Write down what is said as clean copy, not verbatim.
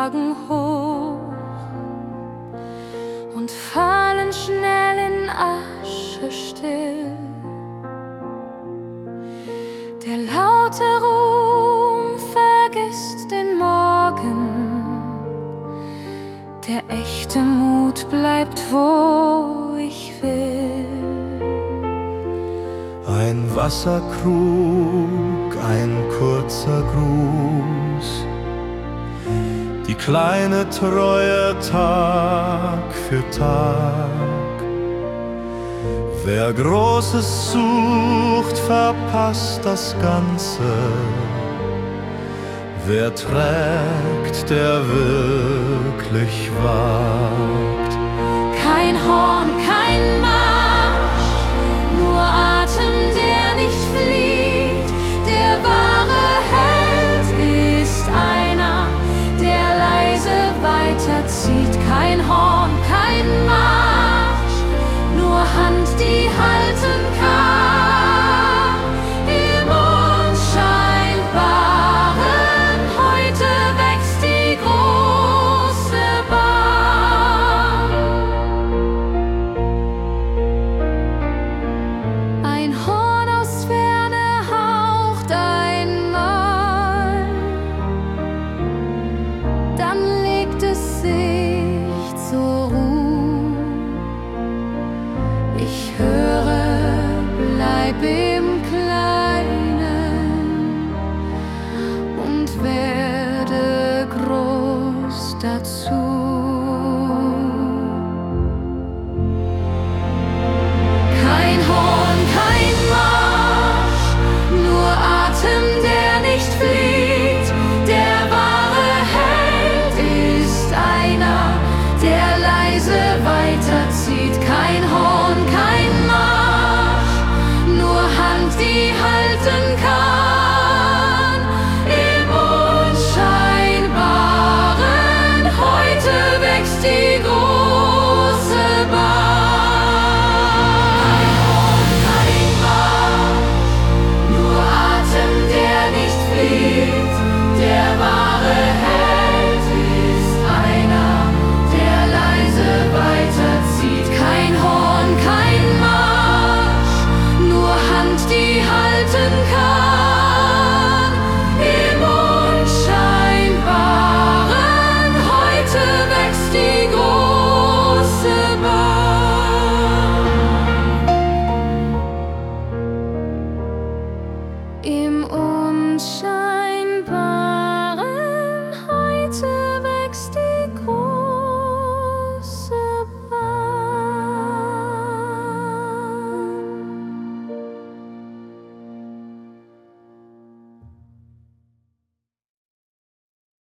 Morgen hoch und fallen schnell in Asche still. Der laute Ruhm vergisst den Morgen, der echte Mut bleibt, wo ich will. Ein Wasserkrug, ein kurzer Gruß, die kleine Treue Tag für Tag. Wer Großes sucht, verpasst das Ganze. Wer trägt, der wirklich wagt. Kein Horn, kein Marsch, nur Atem, der nicht flieht. Der wahre Held ist einer, der leise weiterzieht. Kein Horn, kein Marsch, nur Hand, die halten kann. Im Unscheinbaren heute wächst die große Bahn. Ein Horn aus Ferne haucht einmal, dann legt es sich zur Ruhe. Ich höre, bleib im Kleinen und werde groß dazu.